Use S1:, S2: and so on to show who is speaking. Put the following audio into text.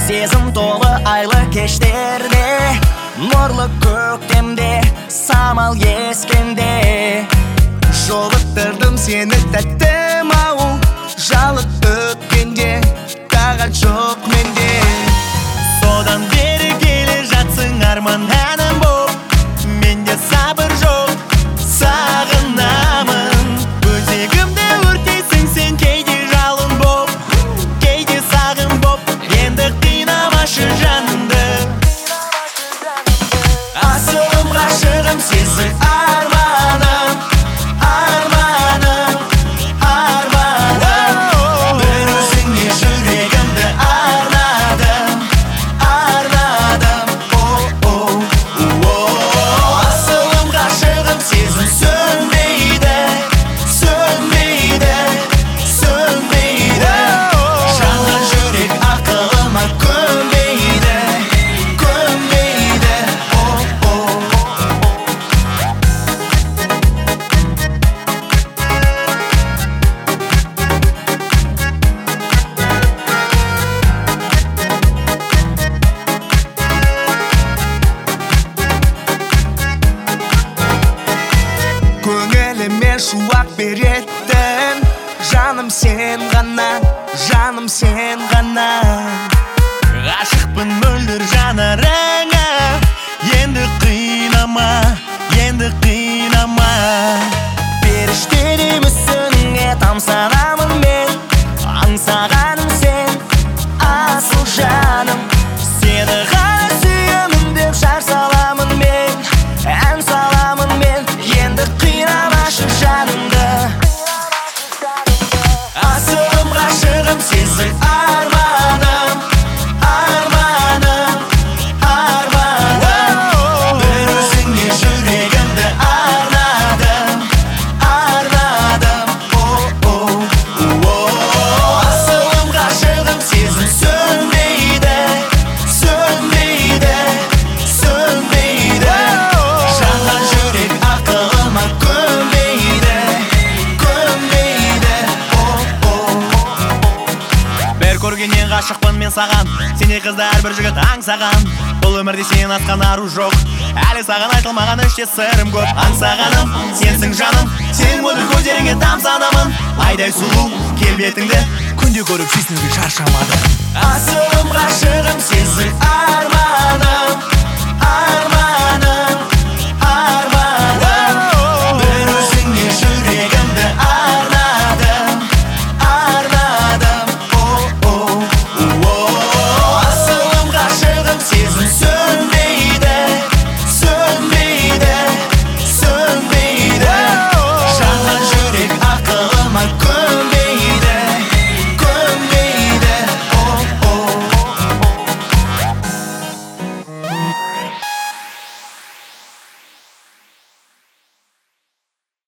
S1: сезім толы айлы кештерде, нұрлы көктемде, самал ескенде. Жолықтырдым сені тәттім ау, жалып өткенде, тағат жоқ менде. Содан бері келе жатсың арман әнім боп, менде сабыр жоқ, сағынамын. Өзегімді өртейсің сен кейде жалын боп, кейде сағын боп, енді қинамашы жанымды. Асылым ғашығым сезі арманым, арманым, арманым. Бір өзіңе жүрегімді арнадым, арнадым. Асылым ғашығым сезім сөнбейді, сөнбейді, сөнбейді. Жанған жүрек ақылыма көнбейді, көнбейді. Көңіліме шуақ беретін, жаным сен ғана, жаным сен ғана. Ғашықпын мөлдір жанарыңа, енді қинама, енді қинама. Періштедей мүсініңе тамсанамын мен, аңсағаным сен, асыл жаным. Сені ғана сүйемін деп жар саламын мен, ән саламын мен, енді қинамашы жанымды. Асылым ғашығым сезі арманым, арманым, арманым. Бір өзіңе жүрегімді арнадым, арнадым. Асылым ғашығым сезім сөнбейді, сөнбейді, сөнбейді. Жанған жүрек ақылыма көнбейді, көнбейді. Бір көргеннен ғашықпын мен саған, сендей қызды әрбір жігіт аңсаған. Бұл өмірде сен асқан ару жоқ, әлі саған айтылмаған іште сырым көп. Аңсағаным сенсің жаным, сенің мөлдір көздеріңе тамсанамын. Айдай сұлу келбетіңді күнде көріп сүйсінуге шаршамадым. Асылым ғашығым сезі арманым.